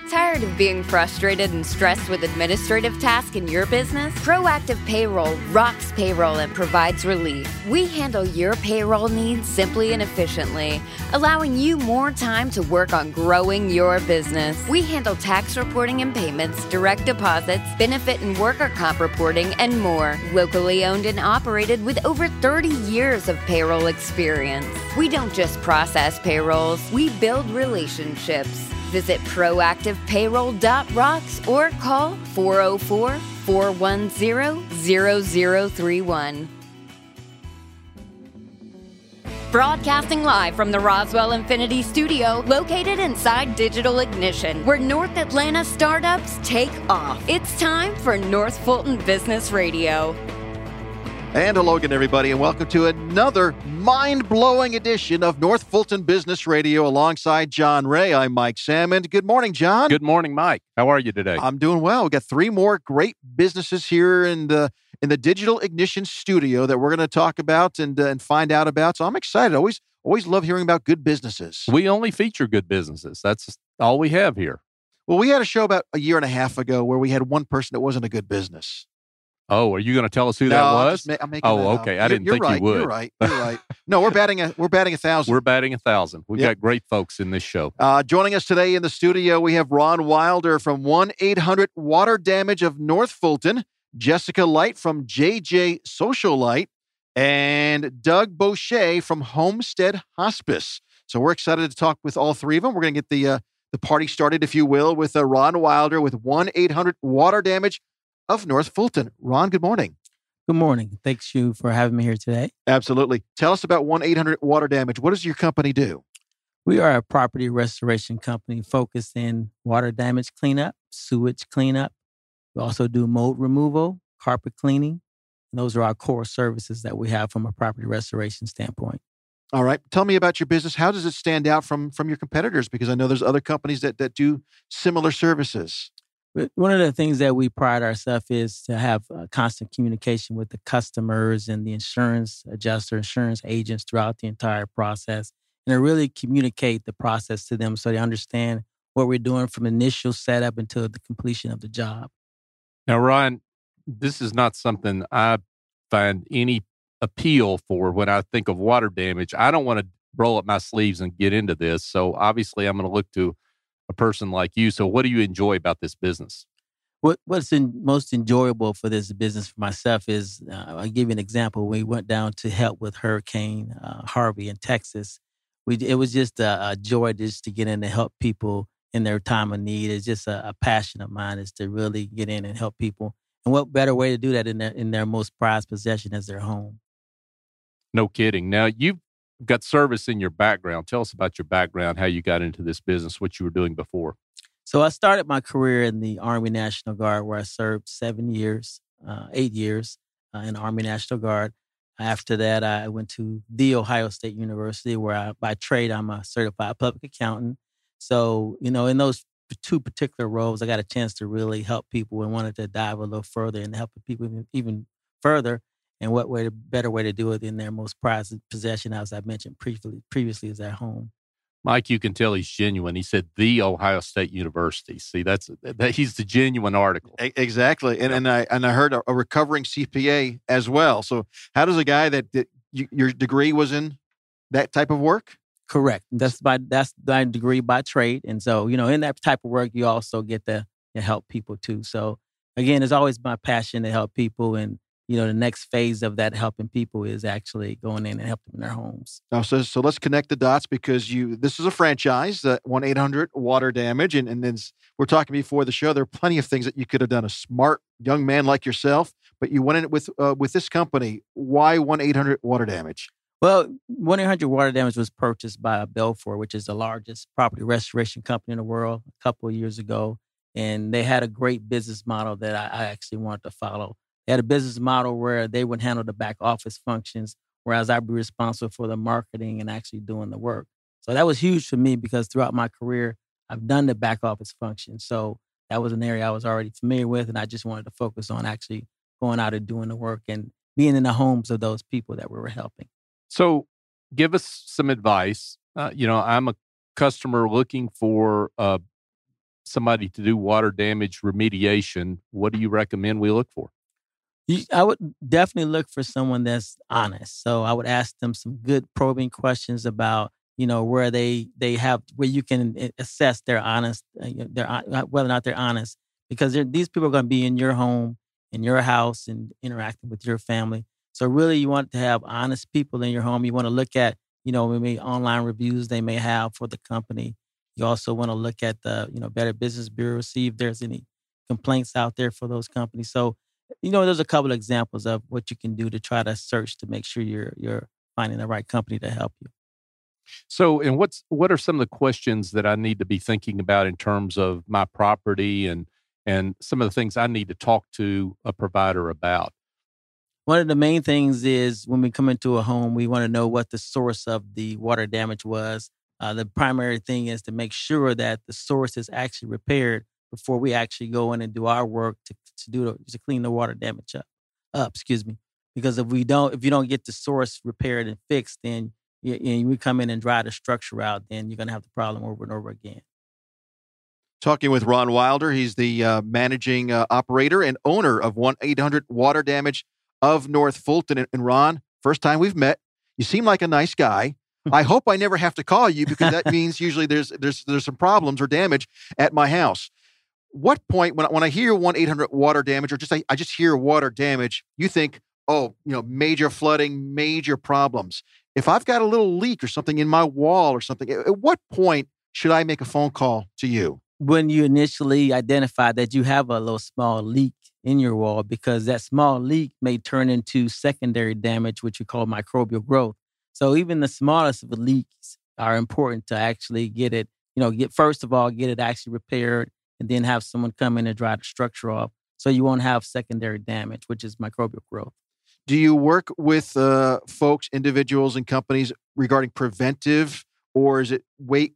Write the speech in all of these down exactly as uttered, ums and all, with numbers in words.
Tired of being frustrated and stressed with administrative tasks in your business? Proactive Payroll rocks payroll and provides relief. We handle your payroll needs simply and efficiently, allowing you more time to work on growing your business. We handle tax reporting and payments, direct deposits, benefit and worker comp reporting, and more. Locally owned and operated with over thirty years of payroll experience. We don't just process payrolls, we build relationships. Visit proactive payroll dot rocks or call four oh four, four one zero, zero zero three one. Broadcasting live from the Roswell Infinity Studio, located inside Digital Ignition, where North Atlanta startups take off. It's time for North Fulton Business Radio. And hello again, everybody, and welcome to another mind-blowing edition of North Fulton Business Radio alongside John Ray. I'm Mike Salmon. Good morning, John. Good morning, Mike. How are you today? I'm doing well. We've got three more great businesses here in the in the Digital Ignition Studio that we're going to talk about and, uh, and find out about. So I'm excited. Always, always love hearing about good businesses. We only feature good businesses. That's all we have here. Well, we had a show about a year and a half ago where we had one person that wasn't a good business. Oh, are you going to tell us who no, that I'm was? Just ma- I'm making oh, that okay. Up. I didn't you're, think you're right, you would. You're right. You're right. No, we're batting a we're batting a thousand. We're batting a thousand. We've yep. got great folks in this show. Uh, joining us today in the studio, we have Ron Wilder from one eight hundred Water Damage of North Fulton, Jessica Light from J J Social Light, and Doug Boucher from Homestead Hospice. So we're excited to talk with all three of them. We're going to get the uh, the party started, if you will, with uh, Ron Wilder with one eight hundred Water Damage of North Fulton. Ron, good morning. Good morning. Thanks you for having me here today. Absolutely. Tell us about one eight hundred Water Damage. What does your company do? We are a property restoration company focused in water damage cleanup, sewage cleanup. We also do mold removal, carpet cleaning. And those are our core services that we have from a property restoration standpoint. All right. Tell me about your business. How does it stand out from, from your competitors? Because I know there's other companies that, that do similar services. One of the things that we pride ourselves is to have uh, constant communication with the customers and the insurance adjuster, insurance agents throughout the entire process, and to really communicate the process to them so they understand what we're doing from initial setup until the completion of the job. Now, Ryan, this is not something I find any appeal for when I think of water damage. I don't want to roll up my sleeves and get into this, so obviously I'm going to look to a person like you. So what do you enjoy about this business? What What's in, most enjoyable for this business for myself is, uh, I'll give you an example. We went down to help with Hurricane uh, Harvey in Texas. We It was just a, a joy just to get in and help people in their time of need. It's just a, a passion of mine is to really get in and help people. And what better way to do that in their, in their most prized possession as their home? No kidding. Now, you've got service in your background. Tell us about your background, how you got into this business, what you were doing before. So I started my career in the Army National Guard, where I served seven years, uh, eight years uh, in the Army National Guard. After that, I went to The Ohio State University, where I, by trade, I'm a certified public accountant. So, you know, in those two particular roles, I got a chance to really help people and wanted to dive a little further and help people even, even further. And what way, better way to do it in their most prized possession, as I mentioned previously, previously is at home. Mike, you can tell he's genuine. He said The Ohio State University. See, that's that, he's the genuine article. Exactly, and and I and I heard a, a recovering C P A as well. So, how does a guy that, that you, your degree was in that type of work? Correct. That's my that's my degree by trade, and so you know, in that type of work, you also get to, to help people too. So, again, it's always my passion to help people and. You know, the next phase of that helping people is actually going in and helping them in their homes. Oh, so, so let's connect the dots because you. This is a franchise, uh, one eight hundred Water Damage. And, and then we're talking before the show, there are plenty of things that you could have done. A smart young man like yourself, but you went in with uh, with this company. Why one eight hundred Water Damage? Well, one eight hundred Water Damage was purchased by Belfor, which is the largest property restoration company in the world, a couple of years ago. And they had a great business model that I, I actually wanted to follow. They had a business model where they would handle the back office functions, whereas I'd be responsible for the marketing and actually doing the work. So that was huge for me because throughout my career, I've done the back office function. So that was an area I was already familiar with, and I just wanted to focus on actually going out and doing the work and being in the homes of those people that we were helping. So give us some advice. Uh, you know, I'm a customer looking for a somebody to do water damage remediation, what do you recommend we look for? You, I would definitely look for someone that's honest. So I would ask them some good probing questions about, you know, where they they have where you can assess their honest, uh, their whether or not they're honest, because these people are going to be in your home, in your house, and interacting with your family. So really, you want to have honest people in your home. You want to look at, you know, maybe online reviews they may have for the company. You also want to look at the, you know, Better Business Bureau, see if there's any complaints out there for those companies. So, you know, there's a couple of examples of what you can do to try to search to make sure you're you're finding the right company to help you. So, and what's what are some of the questions that I need to be thinking about in terms of my property and and some of the things I need to talk to a provider about? One of the main things is when we come into a home, we want to know what the source of the water damage was. Uh, the primary thing is to make sure that the source is actually repaired before we actually go in and do our work to, to do the, to clean the water damage up. Up, excuse me. Because if we don't, if you don't get the source repaired and fixed, then you, you, we come in and dry the structure out, then you're going to have the problem over and over again. Talking with Ron Wilder, he's the uh, managing uh, operator and owner of one eight hundred Water Damage of North Fulton. And Ron, first time we've met, you seem like a nice guy. I hope I never have to call you, because that means usually there's there's there's some problems or damage at my house. What point when I, when I hear one eight hundred water damage, or just I, I just hear water damage, you think, oh, you know, major flooding, major problems. If I've got a little leak or something in my wall or something, at what point should I make a phone call to you? When you initially identify that you have a little small leak in your wall, because that small leak may turn into secondary damage, which we call microbial growth. So even the smallest of the leaks are important to actually get it, you know, get first of all, get it actually repaired, and then have someone come in and dry the structure off so you won't have secondary damage, which is microbial growth. Do you work with uh, folks, individuals, and companies regarding preventive, or is it wait,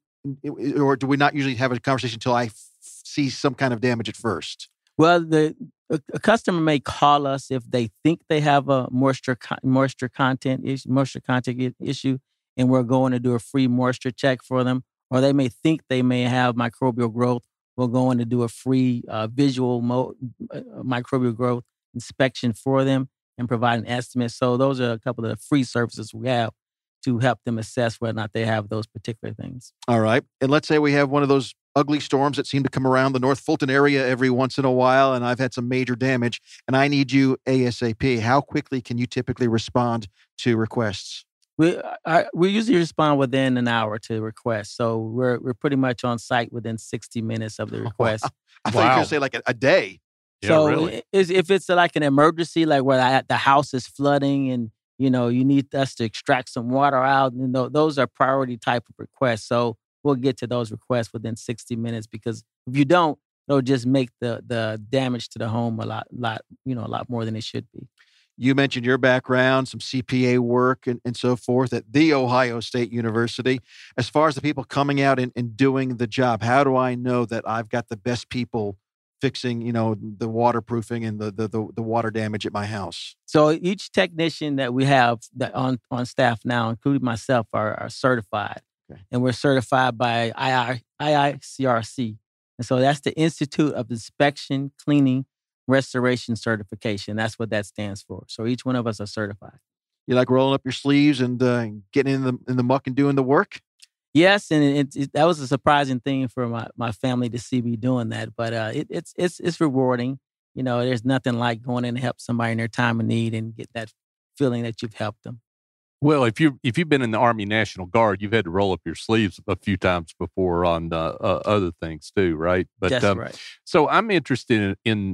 or do we not usually have a conversation until I f- see some kind of damage at first? Well, the a, a customer may call us if they think they have a moisture moisture content issue, moisture content issue, and we're going to do a free moisture check for them. Or they may think they may have microbial growth. We're going to do a free uh, visual mo- uh, microbial growth inspection for them and provide an estimate. So those are a couple of the free services we have to help them assess whether or not they have those particular things. All right. And let's say we have one of those ugly storms that seem to come around the North Fulton area every once in a while, and I've had some major damage, and I need you ASAP. How quickly can you typically respond to requests? We I, we usually respond within an hour to requests. So we're we're pretty much on site within sixty minutes of the request. Wow. I thought you were going to say like a, a day. So yeah, really? if it's like an emergency, like where the house is flooding and, you know, you need us to extract some water out, you know, those are priority type of requests. So we'll get to those requests within sixty minutes, because if you don't, it'll just make the the damage to the home a lot, lot, you know, a lot more than it should be. You mentioned your background, some C P A work and, and so forth at The Ohio State University. As far as the people coming out and, and doing the job, how do I know that I've got the best people fixing, you know, the waterproofing and the the the, the water damage at my house? So each technician that we have that on, on staff now, including myself, are, are certified. Okay. And we're certified by I I C R C. And so that's the Institute of Inspection, Cleaning, Restoration Certification. That's what that stands for. So each one of us are certified. You like rolling up your sleeves and uh, getting in the in the muck and doing the work? Yes, and it, it, that was a surprising thing for my, my family to see me doing that. But uh, it, it's it's it's rewarding. You know, there's nothing like going in and help somebody in their time of need and get that feeling that you've helped them. Well, if you if you've been in the Army National Guard, you've had to roll up your sleeves a few times before on uh, uh, other things too, right? But that's um, right. So I'm interested in, in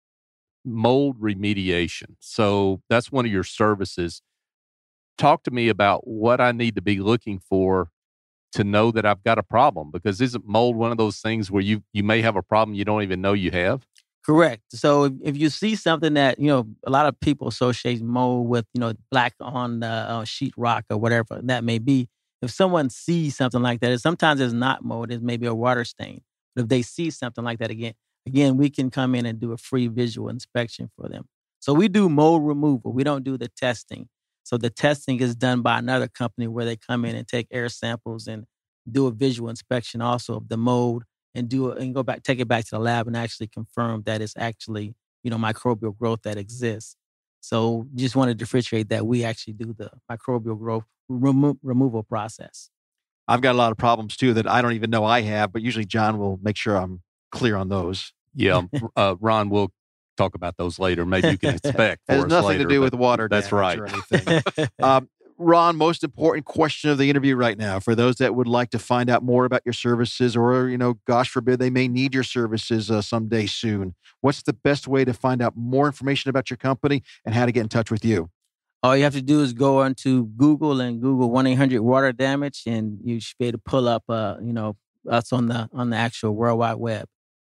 mold remediation. So that's one of your services. Talk to me about what I need to be looking for to know that I've got a problem, because isn't mold one of those things where you you may have a problem you don't even know you have? Correct. So if, if you see something that, you know, a lot of people associate mold with, you know, black on the uh, sheetrock or whatever that may be. If someone sees something like that, sometimes it's not mold, it's maybe a water stain. But if they see something like that again, again, we can come in and do a free visual inspection for them. So we do mold removal. We don't do the testing. So the testing is done by another company where they come in and take air samples and do a visual inspection also of the mold and do it and go back, take it back to the lab and actually confirm that it's actually, you know, microbial growth that exists. So just want to differentiate that we actually do the microbial growth remo- removal process. I've got a lot of problems too that I don't even know I have, but usually John will make sure I'm clear on those. Yeah, uh, Ron, we'll talk about those later. Maybe you can inspect for It has us nothing later, to do but with water That's damage right. or anything. um, Ron, most important question of the interview right now for those that would like to find out more about your services, or, you know, gosh forbid, they may need your services uh, someday soon. What's the best way to find out more information about your company and how to get in touch with you? All you have to do is go onto Google and Google one eight hundred water damage, and you should be able to pull up, uh, you know, us on the on the actual World Wide Web.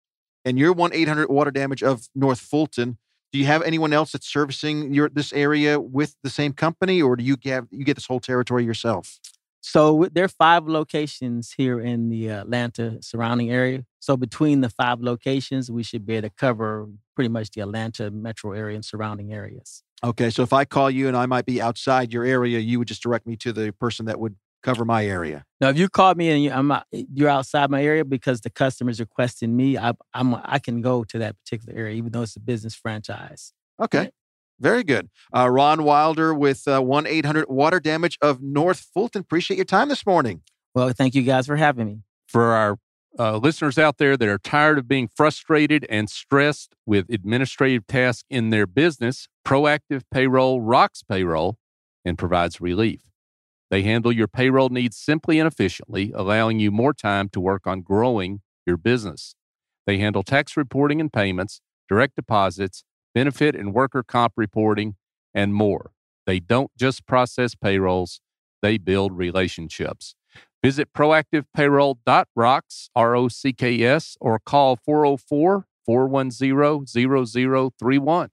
And you're one eight hundred water damage of North Fulton. Do you have anyone else that's servicing your this area with the same company, or do you get you get this whole territory yourself? So there are five locations here in the Atlanta surrounding area. So between the five locations, we should be able to cover pretty much the Atlanta metro area and surrounding areas. Okay, so if I call you and I might be outside your area, you would just direct me to the person that would cover my area. Now, if you call me and you, I'm out, you're outside my area because the customer's requesting me, I, I'm I can go to that particular area, even though it's a business franchise. Okay, Yeah. Very good. Uh, Ron Wilder with uh, one eight hundred water damage of North Fulton. Appreciate your time this morning. Well, thank you guys for having me. For our uh, listeners out there that are tired of being frustrated and stressed with administrative tasks in their business, Proactive Payroll rocks payroll and provides relief. They handle your payroll needs simply and efficiently, allowing you more time to work on growing your business. They handle tax reporting and payments, direct deposits, benefit and worker comp reporting, and more. They don't just process payrolls, they build relationships. Visit proactive payroll dot rocks, R O C K S, or call four oh four, four one zero, zero zero three one.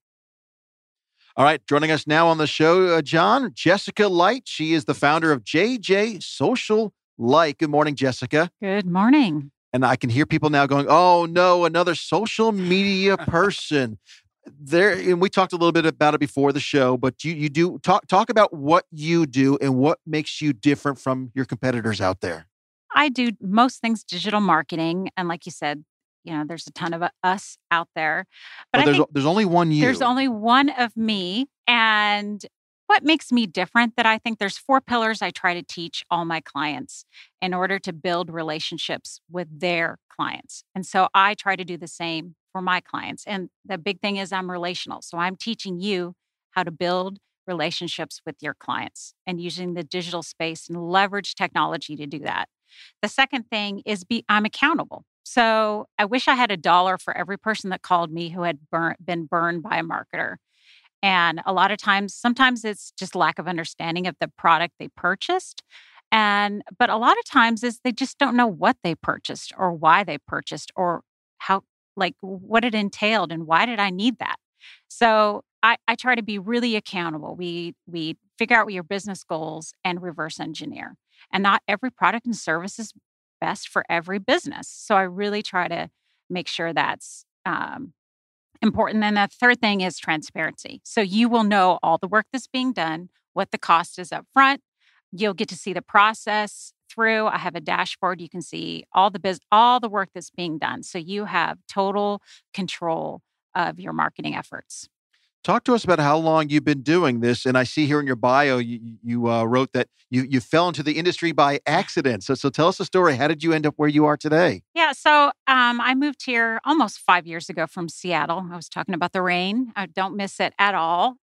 All right, joining us now on the show, uh, John, Jessica Light. She is the founder of J J Social Light. Good morning, Jessica. Good morning. And I can hear people now going, oh, no, another social media person. There, and we talked a little bit about it before the show, but you you do talk talk about what you do and what makes you different from your competitors out there. I do most things digital marketing. And like you said, you know, there's a ton of us out there. But Well, I there's think there's only one you. there's only one of me. And what makes me different, that I think there's four pillars I try to teach all my clients in order to build relationships with their clients. And so I try to do the same for my clients. And the big thing is I'm relational. So I'm teaching you how to build relationships with your clients and using the digital space and leverage technology to do that. The second thing is be I'm accountable. So I wish I had a dollar for every person that called me who had burn, been burned by a marketer. And a lot of times, sometimes it's just lack of understanding of the product they purchased. And, but a lot of times is they just don't know what they purchased or why they purchased or how, like what it entailed and why did I need that? So I, I try to be really accountable. We, we figure out what your business goals and reverse engineer. And not every product and service is best for every business. So I really try to make sure that's, um, important. And the third thing is transparency. So you will know all the work that's being done, what the cost is up front. You'll get to see the process through. I have a dashboard. You can see all the biz, all the work that's being done. So you have total control of your marketing efforts. Talk to us about how long you've been doing this. And I see here in your bio, you, you uh, wrote that you you fell into the industry by accident. So, so tell us the story. How did you end up where you are today? Yeah, so um, I moved here almost five years ago from Seattle. I was talking about the rain. I don't miss it at all.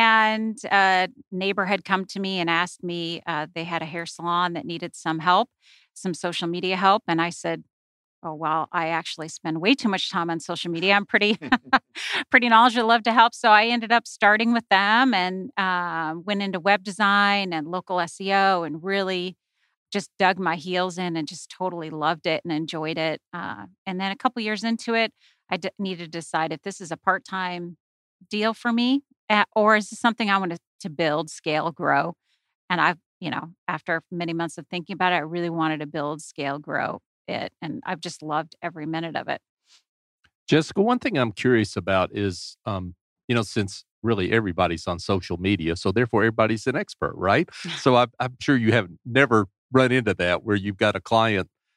And a neighbor had come to me and asked me, uh, they had a hair salon that needed some help, some social media help. And I said, oh, well, I actually spend way too much time on social media. I'm pretty, pretty knowledgeable, love to help. So I ended up starting with them and uh, went into web design and local S E O and really just dug my heels in and just totally loved it and enjoyed it. Uh, and then a couple years into it, I d- needed to decide if this is a part-time deal for me uh, or is this something I wanted to build, scale, grow. And I've, you know, after many months of thinking about it, I really wanted to build, scale, grow it. And I've just loved every minute of it. Jessica, one thing I'm curious about is, um, you know, since really everybody's on social media, so therefore everybody's an expert, right? So I, I'm sure you have never run into that where you've got a client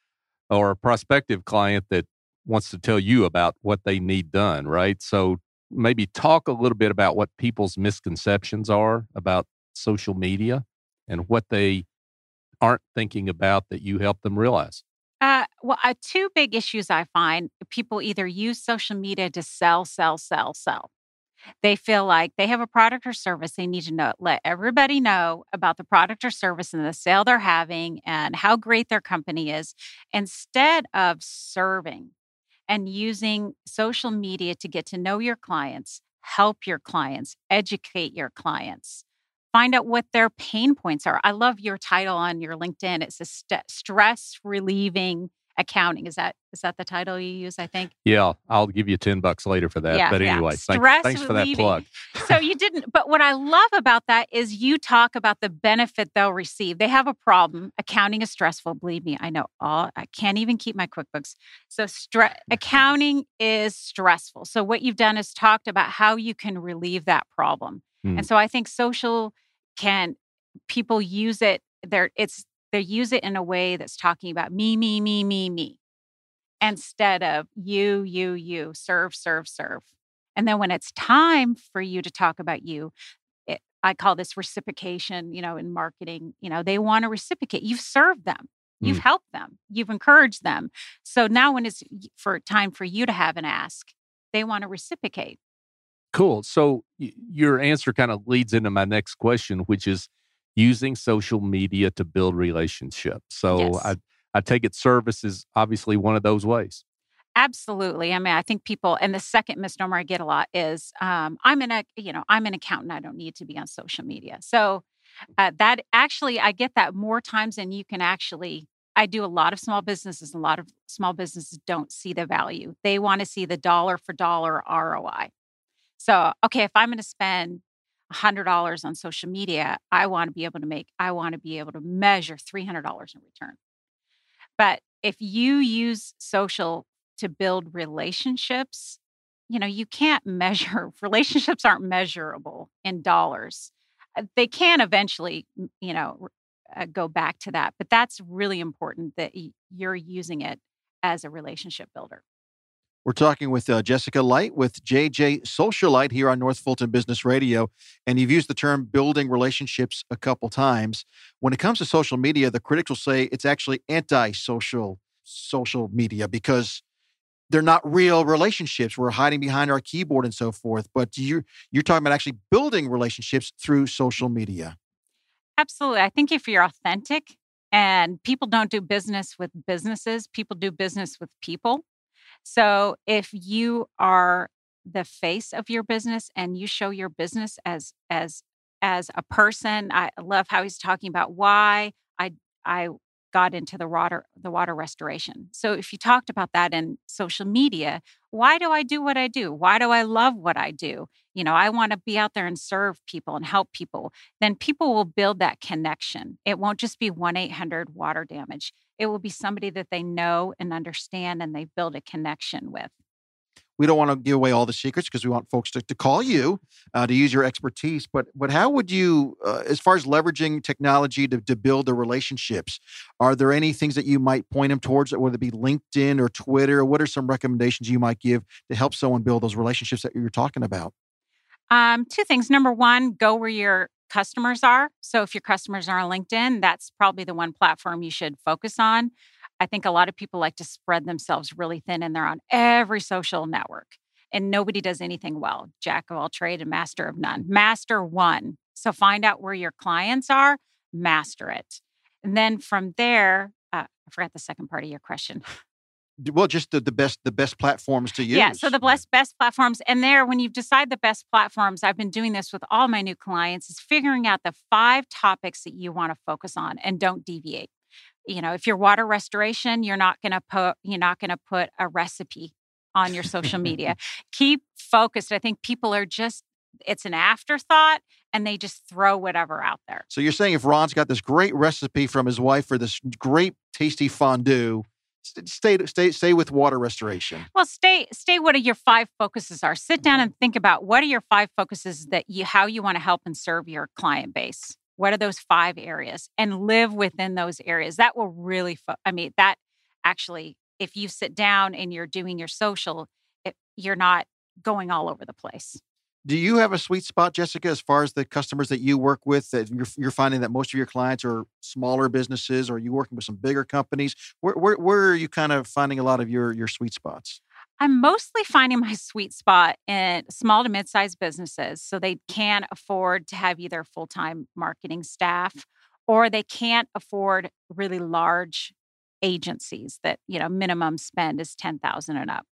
or a prospective client that wants to tell you about what they need done, right? So maybe talk a little bit about what people's misconceptions are about social media and what they aren't thinking about that you help them realize. Uh, well, uh, two big issues I find people either use social media to sell, sell, sell, sell. They feel like they have a product or service. They need to know, let everybody know about the product or service and the sale they're having and how great their company is, instead of serving and using social media to get to know your clients, help your clients, educate your clients, find out what their pain points are. I love your title on your LinkedIn. It's a st- stress relieving accounting. Is that is that the title you use, I think? Yeah, I'll give you ten bucks later for that. Yeah, but yeah. anyway, thank, Stress thanks for that relieving. plug. So you didn't, but what I love about that is you talk about the benefit they'll receive. They have a problem. Accounting is stressful. Believe me, I know all, I can't even keep my QuickBooks. So stre- accounting is stressful. So what you've done is talked about how you can relieve that problem. Hmm. And so I think social can, people use it, they're, it's, they use it in a way that's talking about me, me, me, me, me, instead of you, you, you, serve, serve, serve. And then when it's time for you to talk about you, it, I call this reciprocation, you know, in marketing, you know, they want to reciprocate. You've served them. You've Mm. helped them. You've encouraged them. So now when it's for time for you to have an ask, they want to reciprocate. Cool. So y- your answer kind of leads into my next question, which is using social media to build relationships. So Yes. I, I take it service is obviously one of those ways. Absolutely. I mean, I think people, and the second misnomer I get a lot is, um, I'm an, you know, I'm an accountant. I don't need to be on social media. So uh, that actually, I get that more times than you can actually. I do a lot of small businesses. A lot of small businesses don't see the value. They want to see the dollar for dollar R O I. So, okay, if I'm going to spend one hundred dollars on social media, I want to be able to make, I want to be able to measure three hundred dollars in return. But if you use social to build relationships, you know, you can't measure, relationships aren't measurable in dollars. Uh, They can eventually, m- you know, uh, go back to that. But that's really important that y- you're using it as a relationship builder. We're talking with uh, Jessica Light with J J Socialite here on North Fulton Business Radio. And you've used the term building relationships a couple times. When it comes to social media, the critics will say it's actually anti-social social media because they're not real relationships. We're hiding behind our keyboard and so forth. But you're, you're talking about actually building relationships through social media. Absolutely. I think if you're authentic, and people don't do business with businesses, people do business with people. So if you are the face of your business and you show your business as as as a person, I love how he's talking about why I I got into the water the water restoration. So if you talked about that in social media, why do I do what I do? Why do I love what I do? You know, I want to be out there and serve people and help people. Then people will build that connection. It won't just be one eight hundred water damage. It will be somebody that they know and understand and they build a connection with. We don't want to give away all the secrets because we want folks to, to call you uh, to use your expertise. But but how would you, uh, as far as leveraging technology to, to build the relationships, are there any things that you might point them towards, whether it be LinkedIn or Twitter? What are some recommendations you might give to help someone build those relationships that you're talking about? Um, two things. Number one, go where your customers are. So if your customers are on LinkedIn, that's probably the one platform you should focus on. I think a lot of people like to spread themselves really thin and they're on every social network and nobody does anything well. Jack of all trade and master of none. Master one. So find out where your clients are, master it. And then from there, uh, I forgot the second part of your question. Well, just the, the best the best platforms to use. Yeah, so the best, best platforms. And there, when you decide the best platforms, I've been doing this with all my new clients, is figuring out the five topics that you want to focus on and don't deviate. You know, if you're water restoration, you're not going to put you're not going to put a recipe on your social media. Keep focused. I think people are just, it's an afterthought and they just throw whatever out there. So you're saying if Ron's got this great recipe from his wife for this great tasty fondue, stay stay stay with water restoration. Well, stay stay what your five focuses are. Sit down and think about what are your five focuses that you how you want to help and serve your client base. What are those five areas? And live within those areas. That will really, fo- I mean, that actually, if you sit down and you're doing your social, it, you're not going all over the place. Do you have a sweet spot, Jessica, as far as the customers that you work with, that you're, you're finding that most of your clients are smaller businesses, or are you working with some bigger companies? Where, where, where are you kind of finding a lot of your, your sweet spots? I'm mostly finding my sweet spot in small to mid-sized businesses. So they can afford to have either full-time marketing staff, or they can't afford really large agencies that, you know, minimum spend is ten thousand and up.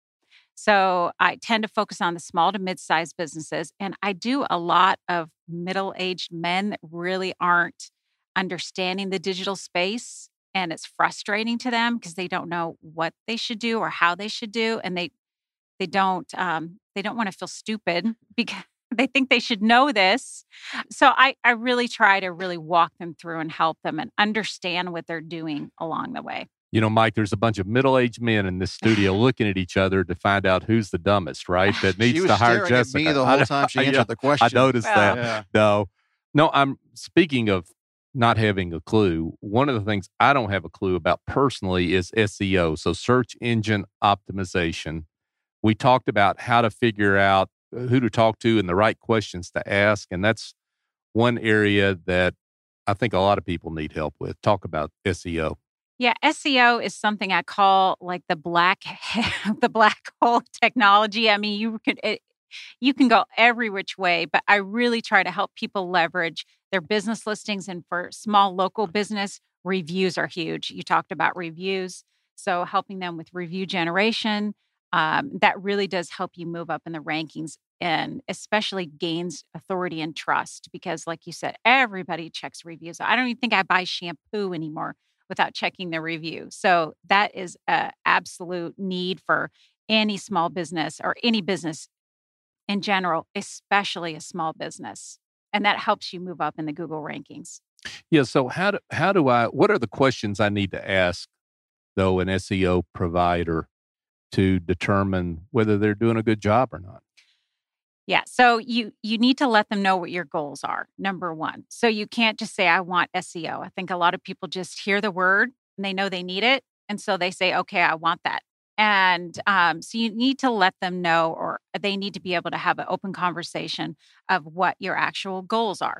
So I tend to focus on the small to mid-sized businesses. And I do a lot of middle-aged men that really aren't understanding the digital space. And it's frustrating to them because they don't know what they should do or how they should do. And they they don't um, they don't want to feel stupid because they think they should know this. So I, I really try to really walk them through and help them and understand what they're doing along the way. You know, Mike, there's a bunch of middle-aged men in this studio looking at each other to find out who's the dumbest, right? That needs She was to hire staring Jessica. at me the whole time she answered yeah, the question. I noticed Well, that. Yeah. No, no. I'm speaking of not having a clue. One of the things I don't have a clue about personally is S E O, so search engine optimization. We talked about how to figure out who to talk to and the right questions to ask, and that's one area that I think a lot of people need help with. Talk about S E O. Yeah, S E O is something I call like the black the black hole technology. I mean, you could it, you can go every which way, but I really try to help people leverage their business listings. And for small local business, reviews are huge. You talked about reviews, so helping them with review generation, um, that really does help you move up in the rankings, and especially gains authority and trust. Because, like you said, everybody checks reviews. I don't even think I buy shampoo anymore without checking the review. So that is an absolute need for any small business or any business in general, especially a small business. And that helps you move up in the Google rankings. Yeah. So how do how do I? What are the questions I need to ask, though, an S E O provider to determine whether they're doing a good job or not? Yeah. So you you need to let them know what your goals are, number one. So you can't just say, I want S E O. I think a lot of people just hear the word and they know they need it. And so they say, okay, I want that. And um, so you need to let them know, or they need to be able to have an open conversation of what your actual goals are,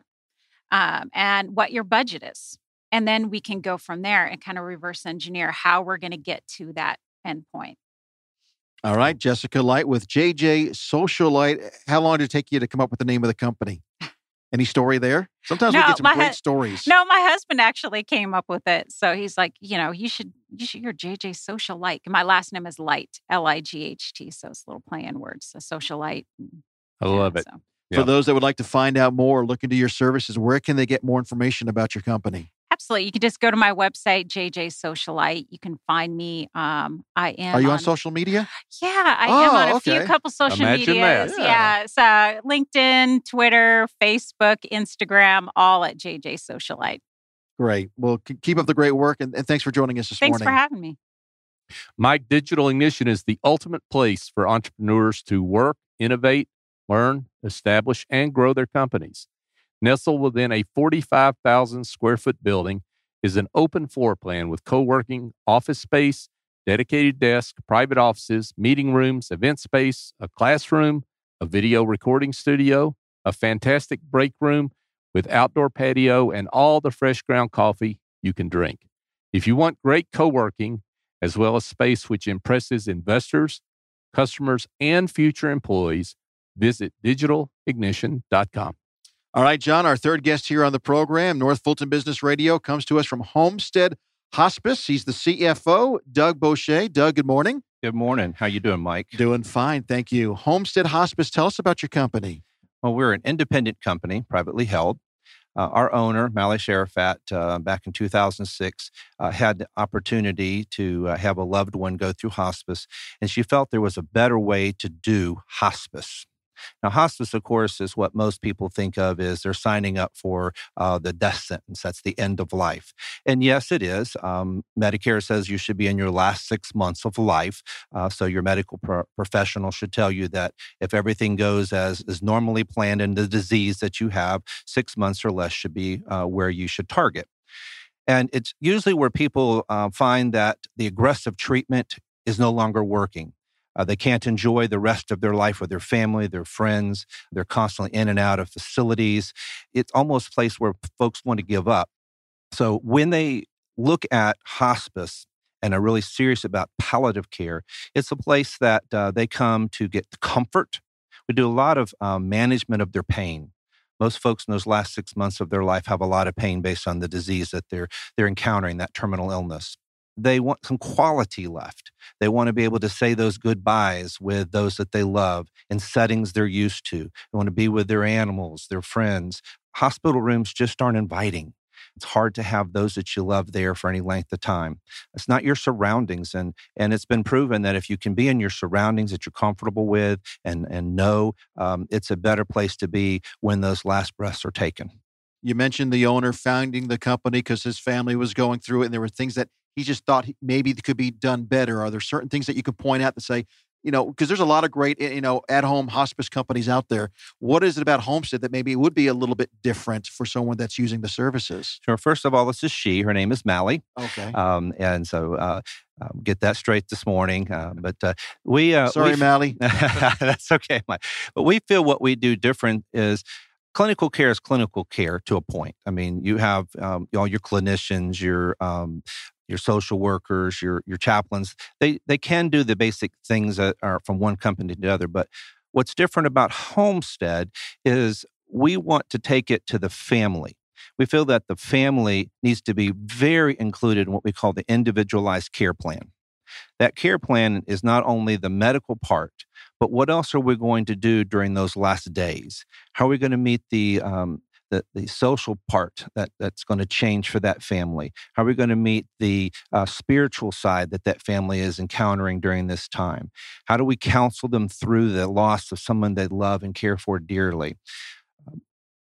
um, and what your budget is. And then we can go from there and kind of reverse engineer how we're going to get to that endpoint. All right, Jessica Light with J J Socialite. How long did it take you to come up with the name of the company? Any story there? Sometimes No, we get some my great hu- stories. No, my husband actually came up with it. So he's like, you know, you should, you should, you're J J Socialite. My last name is Light, L I G H T. So it's a little play on words, so socialite. I love it. So. Yeah. For those that would like to find out more, look into your services, where can they get more information about your company? Absolutely. You can just go to my website, J J Socialite. You can find me. Um, I am. Are you on social media? Yeah, I Oh, am on a okay. few couple social Imagine medias. that. Yeah. So LinkedIn, Twitter, Facebook, Instagram, all at J J Socialite. Great. Well, k- keep up the great work, and, and thanks for joining us this Thanks morning. for having me. Mike, Digital Ignition is the ultimate place for entrepreneurs to work, innovate, learn, establish, and grow their companies. Nestled within a forty-five thousand square foot building is an open floor plan with co-working, office space, dedicated desk, private offices, meeting rooms, event space, a classroom, a video recording studio, a fantastic break room with outdoor patio, and all the fresh ground coffee you can drink. If you want great co-working, as well as space which impresses investors, customers, and future employees, visit digital ignition dot com. All right, John, our third guest here on the program, North Fulton Business Radio, comes to us from Homestead Hospice. He's the C F O, Doug Boucher. Doug, good morning. Good morning. How you doing, Mike? Doing fine, thank you. Homestead Hospice, tell us about your company. Well, we're an independent company, privately held. Uh, our owner, Malish Arafat, uh, back in two thousand six, uh, had the opportunity to uh, have a loved one go through hospice, and she felt there was a better way to do hospice. Now, hospice, of course, is what most people think of as they're signing up for uh, the death sentence. That's the end of life. And yes, it is. Um, Medicare says you should be in your last six months of life. Uh, so your medical pro- professional should tell you that if everything goes as is normally planned in the disease that you have, six months or less should be uh, where you should target. And it's usually where people uh, find that the aggressive treatment is no longer working. Uh, they can't enjoy the rest of their life with their family, their friends. They're constantly in and out of facilities. It's almost a place where folks want to give up. So when they look at hospice and are really serious about palliative care, it's a place that uh, they come to get comfort. We do a lot of um, management of their pain. Most folks in those last six months of their life have a lot of pain based on the disease that they're they're encountering, that terminal illness. They want some quality left. They want to be able to say those goodbyes with those that they love in settings they're used to. They want to be with their animals, their friends. Hospital rooms just aren't inviting. It's hard to have those that you love there for any length of time. It's not your surroundings. And, and it's been proven that if you can be in your surroundings that you're comfortable with and, and know, um, it's a better place to be when those last breaths are taken. You mentioned the owner founding the company because his family was going through it and there were things that he just thought maybe could be done better. Are there certain things that you could point out to say, you know, because there's a lot of great, you know, at-home hospice companies out there. What is it about Homestead that maybe it would be a little bit different for someone that's using the services? Sure. First of all, this is she. Her name is Mally. Okay. Um, and so uh, um, get that straight this morning. Uh, but uh, we... Uh, Sorry, we, Mally. That's okay, Mike. But we feel what we do different is clinical care is clinical care to a point. I mean, you have um, all your clinicians, your... Um, your social workers, your your chaplains, they they can do the basic things that are from one company to the other. But what's different about Homestead is we want to take it to the family. We feel that the family needs to be very included in what we call the individualized care plan. That care plan is not only the medical part, but what else are we going to do during those last days? How are we going to meet the um, The, the social part that, that's going to change for that family? How are we going to meet the uh, spiritual side that that family is encountering during this time? How do we counsel them through the loss of someone they love and care for dearly? Um,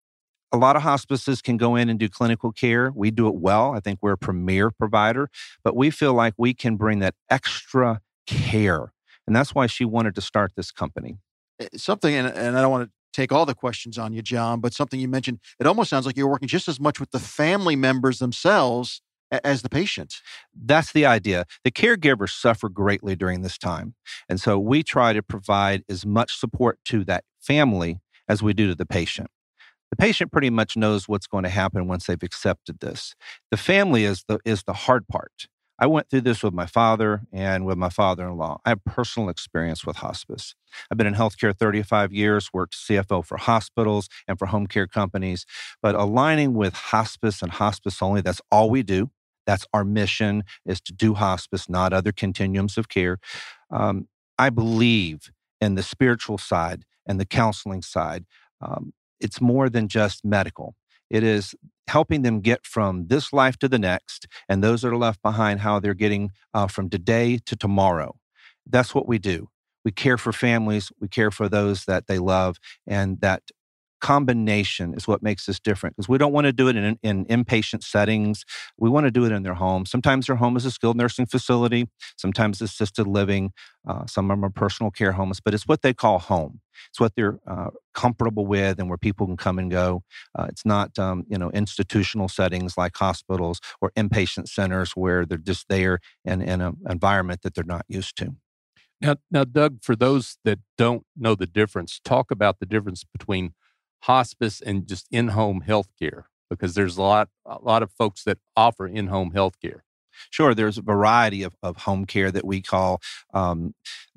a lot of hospices can go in and do clinical care. We do it well. I think we're a premier provider, but we feel like we can bring that extra care. And that's why she wanted to start this company. Something, and, and I don't want to take all the questions on you, John, but something you mentioned, it almost sounds like you're working just as much with the family members themselves a- as the patient. That's the idea. The caregivers suffer greatly during this time. And so we try to provide as much support to that family as we do to the patient. The patient pretty much knows what's going to happen once they've accepted this. The family is the is the hard part. I went through this with my father and with my father-in-law. I have personal experience with hospice. I've been in healthcare thirty-five years, worked C F O for hospitals and for home care companies. But aligning with hospice and hospice only, that's all we do. That's our mission, is to do hospice, not other continuums of care. Um, I believe in the spiritual side and the counseling side. Um, it's more than just medical. It is helping them get from this life to the next, and those that are left behind, how they're getting uh, from today to tomorrow. That's what we do. We care for families. We care for those that they love, and that combination is what makes us different, because we don't want to do it in, in inpatient settings. We want to do it in their home. Sometimes their home is a skilled nursing facility. Sometimes assisted living. Uh, some of them are personal care homes, but it's what they call home. It's what they're uh, comfortable with and where people can come and go. Uh, it's not, um, you know, institutional settings like hospitals or inpatient centers where they're just there in, in an environment that they're not used to. Now, now, Doug, for those that don't know the difference, talk about the difference between hospice and just in-home health care, because there's a lot, a lot of folks that offer in-home health care. Sure, there's a variety of, of home care that we call um,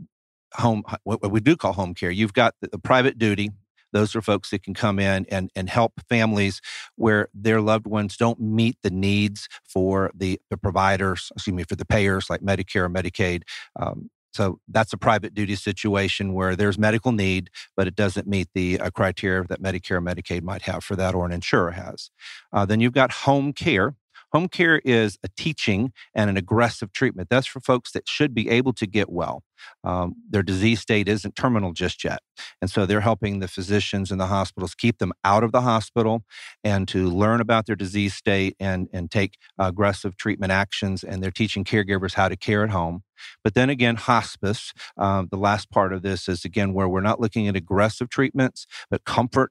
home, what we do call home care. You've got the, the private duty. Those are folks that can come in and, and help families where their loved ones don't meet the needs for the, the providers, excuse me, for the payers like Medicare or Medicaid. Um, So that's a private duty situation where there's medical need, but it doesn't meet the uh, criteria that Medicare or Medicaid might have for that, or an insurer has. Uh, then you've got home care. Home care is a teaching and an aggressive treatment. That's for folks that should be able to get well. Um, their disease state isn't terminal just yet. And so they're helping the physicians in the hospitals keep them out of the hospital and to learn about their disease state and, and take aggressive treatment actions. And they're teaching caregivers how to care at home. But then again, hospice, um, the last part of this is, again, where we're not looking at aggressive treatments, but comfort,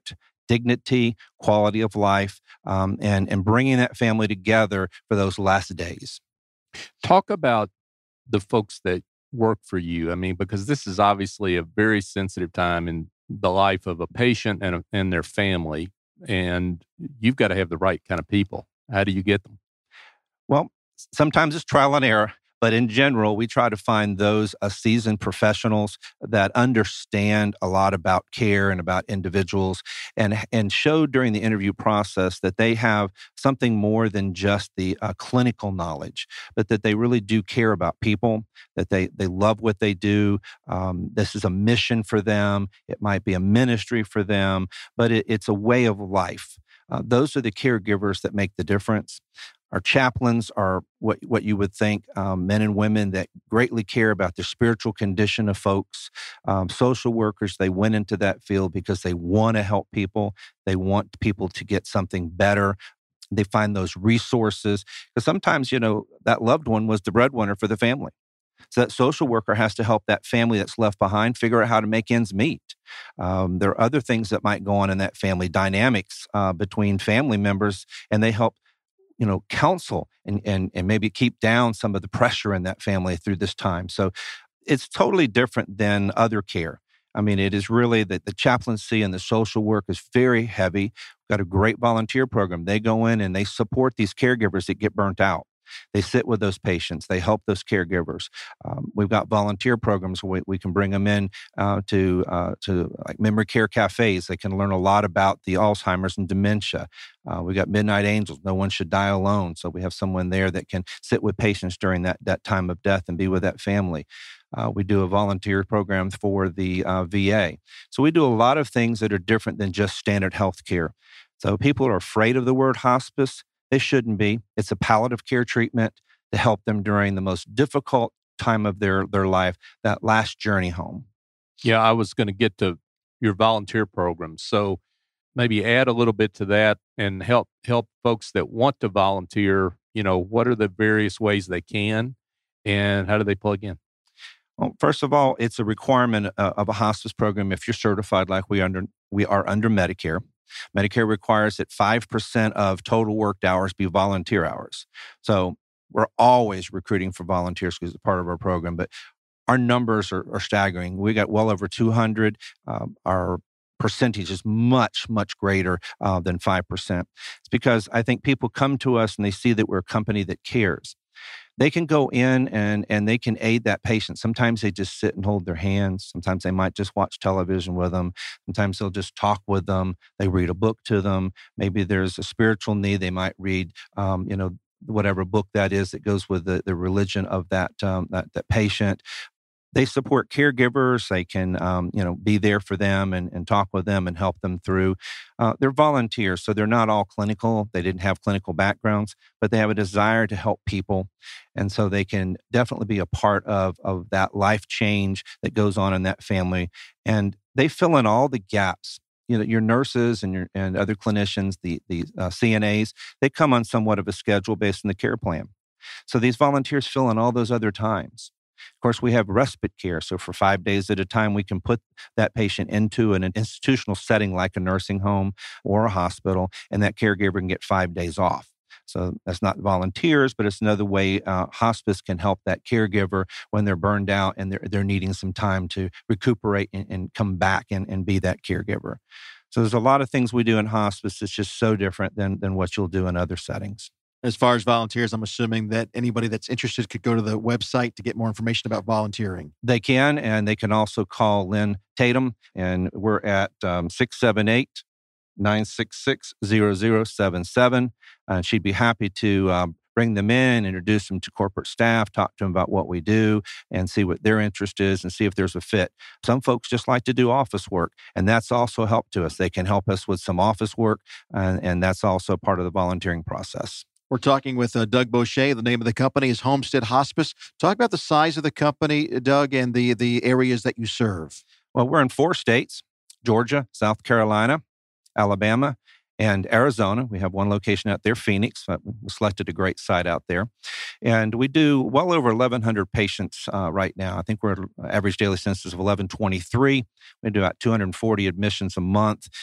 dignity, quality of life, um, and, and bringing that family together for those last days. Talk about the folks that work for you. I mean, because this is obviously a very sensitive time in the life of a patient and, a, and their family, and you've got to have the right kind of people. How do you get them? Well, sometimes it's trial and error, but in general, we try to find those uh, seasoned professionals that understand a lot about care and about individuals, and and show during the interview process that they have something more than just the uh, clinical knowledge, but that they really do care about people, that they they love what they do. Um, this is a mission for them. It might be a ministry for them, but it, it's a way of life. Uh, those are the caregivers that make the difference. Our chaplains are what, what you would think, um, men and women that greatly care about the spiritual condition of folks. Um, social workers, they went into that field because they want to help people. They want people to get something better. They find those resources. Because sometimes, you know, that loved one was the breadwinner for the family. So that social worker has to help that family that's left behind figure out how to make ends meet. Um, there are other things that might go on in that family, dynamics uh, between family members, and they help you know, counsel and, and, and maybe keep down some of the pressure in that family through this time. So it's totally different than other care. I mean, it is really that the chaplaincy and the social work is very heavy. We've got a great volunteer program. They go in and they support these caregivers that get burnt out. They sit with those patients. They help those caregivers. Um, we've got volunteer programs where we, we can bring them in uh, to uh, to like memory care cafes. They can learn a lot about the Alzheimer's and dementia. Uh, we've got Midnight Angels. No one should die alone. So we have someone there that can sit with patients during that that time of death and be with that family. Uh, we do a volunteer program for the uh, V A. So we do a lot of things that are different than just standard health care. So people are afraid of the word hospice. They shouldn't be. It's a palliative care treatment to help them during the most difficult time of their, their life, that last journey home. Yeah, I was going to get to your volunteer program. So maybe add a little bit to that and help help folks that want to volunteer, you know, what are the various ways they can and how do they plug in? Well, first of all, it's a requirement uh, of a hospice program if you're certified like we under we are under Medicare. Medicare requires that five percent of total worked hours be volunteer hours. So we're always recruiting for volunteers because it's part of our program, but our numbers are, are staggering. We got well over two hundred. Um, our percentage is much, much greater uh, than five percent. It's because I think people come to us and they see that we're a company that cares. They can go in and, and they can aid that patient. Sometimes they just sit and hold their hands. Sometimes they might just watch television with them. Sometimes they'll just talk with them. They read a book to them. Maybe there's a spiritual need. They might read, um, you know, whatever book that is that goes with the, the religion of that, um, that that patient. They support caregivers. They can, um, you know, be there for them and, and talk with them and help them through. Uh, they're volunteers, so they're not all clinical. They didn't have clinical backgrounds, but they have a desire to help people. And so they can definitely be a part of, of that life change that goes on in that family. And they fill in all the gaps. You know, your nurses and your and other clinicians, the, the uh, C N As, they come on somewhat of a schedule based on the care plan. So these volunteers fill in all those other times. Of course, we have respite care. So for five days at a time, we can put that patient into an institutional setting like a nursing home or a hospital, and that caregiver can get five days off. So that's not volunteers, but it's another way uh, hospice can help that caregiver when they're burned out and they're, they're needing some time to recuperate and, and come back and, and be that caregiver. So there's a lot of things we do in hospice that's just so different than, than what you'll do in other settings. As far as volunteers, I'm assuming that anybody that's interested could go to the website to get more information about volunteering. They can, and they can also call Lynn Tatum, and we're at um, six seven eight, nine six six, zero zero seven seven. And she'd be happy to um, bring them in, introduce them to corporate staff, talk to them about what we do, and see what their interest is and see if there's a fit. Some folks just like to do office work, and that's also help to us. They can help us with some office work, and, and that's also part of the volunteering process. We're talking with uh, Doug Boucher. The name of the company is Homestead Hospice. Talk about the size of the company, Doug, and the, the areas that you serve. Well, we're in four states, Georgia, South Carolina, Alabama, and Arizona. We have one location out there, Phoenix. We selected a great site out there. And we do well over eleven hundred patients uh, right now. I think we're at an average daily census of eleven twenty-three. We do about two hundred forty admissions a month.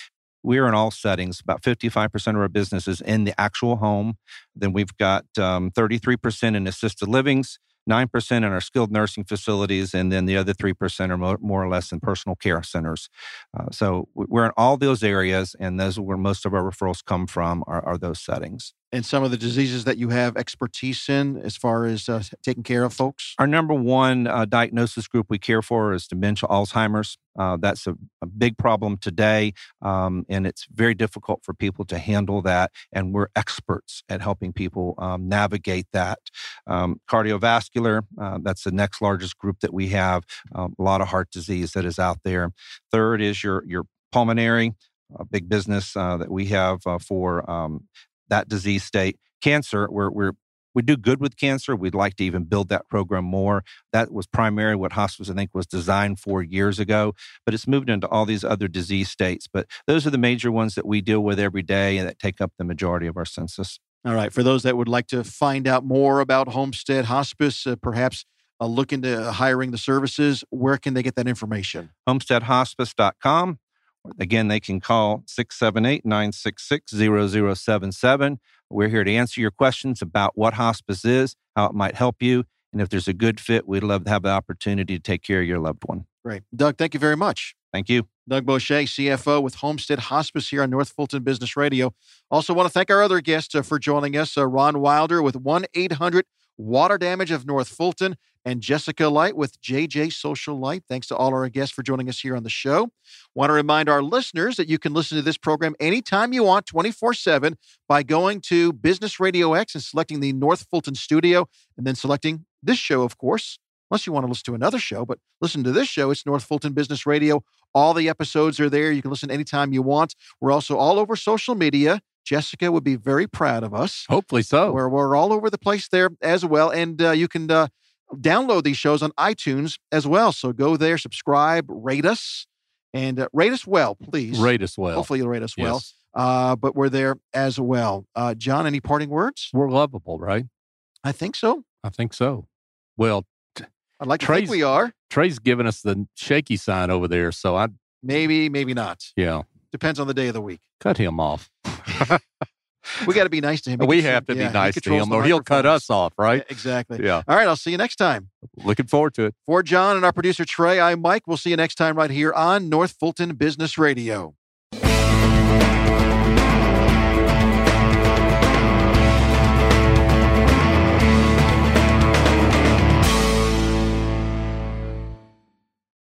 we're in all settings. About fifty-five percent of our business is in the actual home. Then we've got um, thirty-three percent in assisted livings, nine percent in our skilled nursing facilities, and then the other three percent are more, more or less in personal care centers. Uh, so we're in all those areas, and those are where most of our referrals come from are, are those settings. And some of the diseases that you have expertise in as far as uh, taking care of folks? Our number one uh, diagnosis group we care for is dementia, Alzheimer's. Uh, that's a, a big problem today, um, and it's very difficult for people to handle that, and we're experts at helping people um, navigate that. Um, cardiovascular, uh, that's the next largest group that we have, um, a lot of heart disease that is out there. Third is your, your pulmonary, a big business uh, that we have uh, for um, that disease state. Cancer, we're, we're We do good with cancer. We'd like to even build that program more. That was primarily what hospice, I think, was designed for years ago, but it's moved into all these other disease states. But those are the major ones that we deal with every day and that take up the majority of our census. All right. For those that would like to find out more about Homestead Hospice, uh, perhaps uh, look into hiring the services, where can they get that information? homestead hospice dot com. Again, they can call six seven eight, nine six six, zero zero seven seven. We're here to answer your questions about what hospice is, how it might help you, and if there's a good fit, we'd love to have the opportunity to take care of your loved one. Great. Doug, thank you very much. Thank you. Doug Beauchet, C F O with Homestead Hospice here on North Fulton Business Radio. Also want to thank our other guests uh, for joining us, uh, Ron Wilder with one eight hundred Water Damage of North Fulton, and Jessica Light with J J Social Light. Thanks to all our guests for joining us here on the show. Want to remind our listeners that you can listen to this program anytime you want, twenty-four seven, by going to Business Radio X and selecting the North Fulton studio, and then selecting this show, of course. Unless you want to listen to another show, but listen to this show. It's North Fulton Business Radio. All the episodes are there. You can listen anytime you want. We're also all over social media. Jessica would be very proud of us. Hopefully so. We're, we're all over the place there as well. And uh, you can uh, download these shows on iTunes as well. So go there, subscribe, rate us, and uh, rate us well, please. Rate us well. Hopefully you'll rate us well. Yes. Uh, but we're there as well. Uh, John, any parting words? We're lovable, right? I think so. I think so. Well, I'd like to Trey's, think we are. Trey's giving us the shaky sign over there, so I Maybe, maybe not. yeah. Depends on the day of the week. Cut him off. We got to be nice to him. He We can- have to yeah, be he nice to controls him, the or he'll cut microphones. us off, right? Yeah, exactly. Yeah. All right, I'll see you next time. Looking forward to it. For John and our producer Trey, I'm Mike. We'll see you next time right here on North Fulton Business Radio.